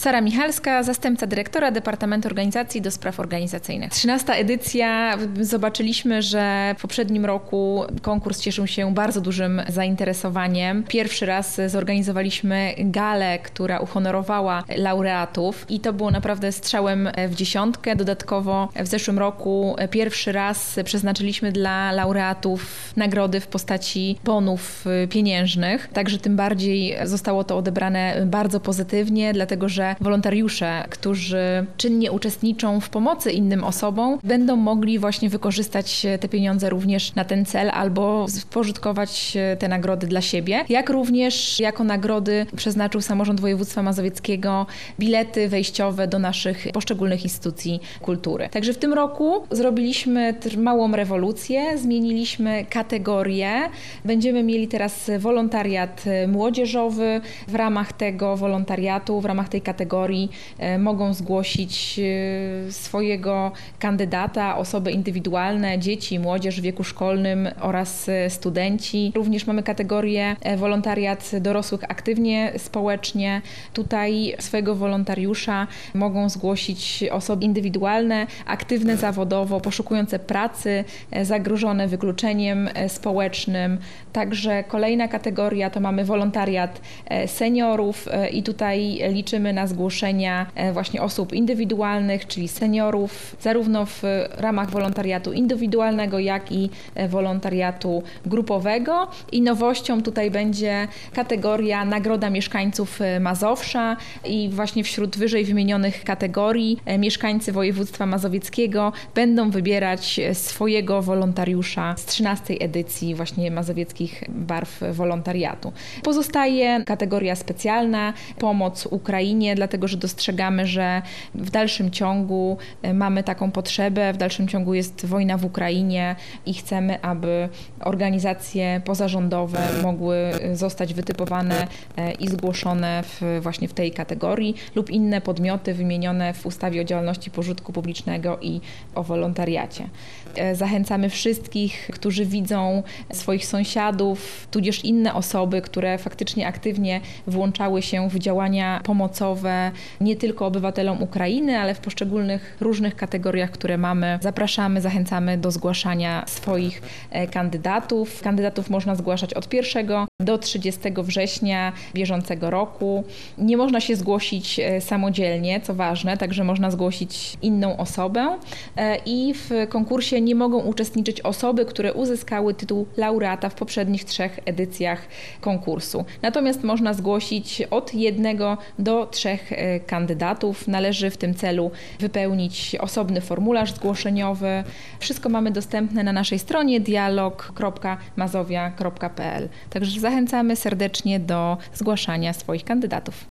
Sara Michalska, zastępca dyrektora Departamentu Organizacji do Spraw Organizacyjnych. 13. edycja. Zobaczyliśmy, że w poprzednim roku konkurs cieszył się bardzo dużym zainteresowaniem. Pierwszy raz zorganizowaliśmy galę, która uhonorowała laureatów i to było naprawdę strzałem w dziesiątkę. Dodatkowo w zeszłym roku pierwszy raz przeznaczyliśmy dla laureatów nagrody w postaci bonów pieniężnych. Także tym bardziej zostało to odebrane bardzo pozytywnie, dlatego że wolontariusze, którzy czynnie uczestniczą w pomocy innym osobom, będą mogli właśnie wykorzystać te pieniądze również na ten cel albo spożytkować te nagrody dla siebie. Jak również jako nagrody przeznaczył Samorząd Województwa Mazowieckiego bilety wejściowe do naszych poszczególnych instytucji kultury. Także w tym roku zrobiliśmy małą rewolucję, zmieniliśmy kategorie. Będziemy mieli teraz wolontariat młodzieżowy. W ramach tego wolontariatu, w ramach tej kategorii mogą zgłosić swojego kandydata, osoby indywidualne, dzieci, młodzież w wieku szkolnym oraz studenci. Również mamy kategorię wolontariat dorosłych aktywnie społecznie. Tutaj swojego wolontariusza mogą zgłosić osoby indywidualne, aktywne zawodowo, poszukujące pracy, zagrożone wykluczeniem społecznym. Także kolejna kategoria to mamy wolontariat seniorów i tutaj liczymy na zgłoszenia właśnie osób indywidualnych, czyli seniorów, zarówno w ramach wolontariatu indywidualnego, jak i wolontariatu grupowego. I nowością tutaj będzie kategoria Nagroda Mieszkańców Mazowsza i właśnie wśród wyżej wymienionych kategorii mieszkańcy województwa mazowieckiego będą wybierać swojego wolontariusza z 13. edycji właśnie Mazowieckich Barw Wolontariatu. Pozostaje kategoria specjalna, pomoc Ukrainie, dlatego że dostrzegamy, że w dalszym ciągu mamy taką potrzebę, w dalszym ciągu jest wojna w Ukrainie i chcemy, aby organizacje pozarządowe mogły zostać wytypowane i zgłoszone właśnie w tej kategorii lub inne podmioty wymienione w ustawie o działalności pożytku publicznego i o wolontariacie. Zachęcamy wszystkich, którzy widzą swoich sąsiadów, tudzież inne osoby, które faktycznie aktywnie włączały się w działania pomocowe nie tylko obywatelom Ukrainy, ale w poszczególnych różnych kategoriach, które mamy. Zapraszamy, zachęcamy do zgłaszania swoich kandydatów. Kandydatów można zgłaszać od 1 do 30 września bieżącego roku. Nie można się zgłosić samodzielnie, co ważne, także można zgłosić inną osobę i w konkursie nie mogą uczestniczyć osoby, które uzyskały tytuł laureata w poprzednich 3 edycjach konkursu. Natomiast można zgłosić od 1 do 3 kandydatów. Należy w tym celu wypełnić osobny formularz zgłoszeniowy. Wszystko mamy dostępne na naszej stronie dialog.mazowia.pl. Także zachęcamy serdecznie do zgłaszania swoich kandydatów.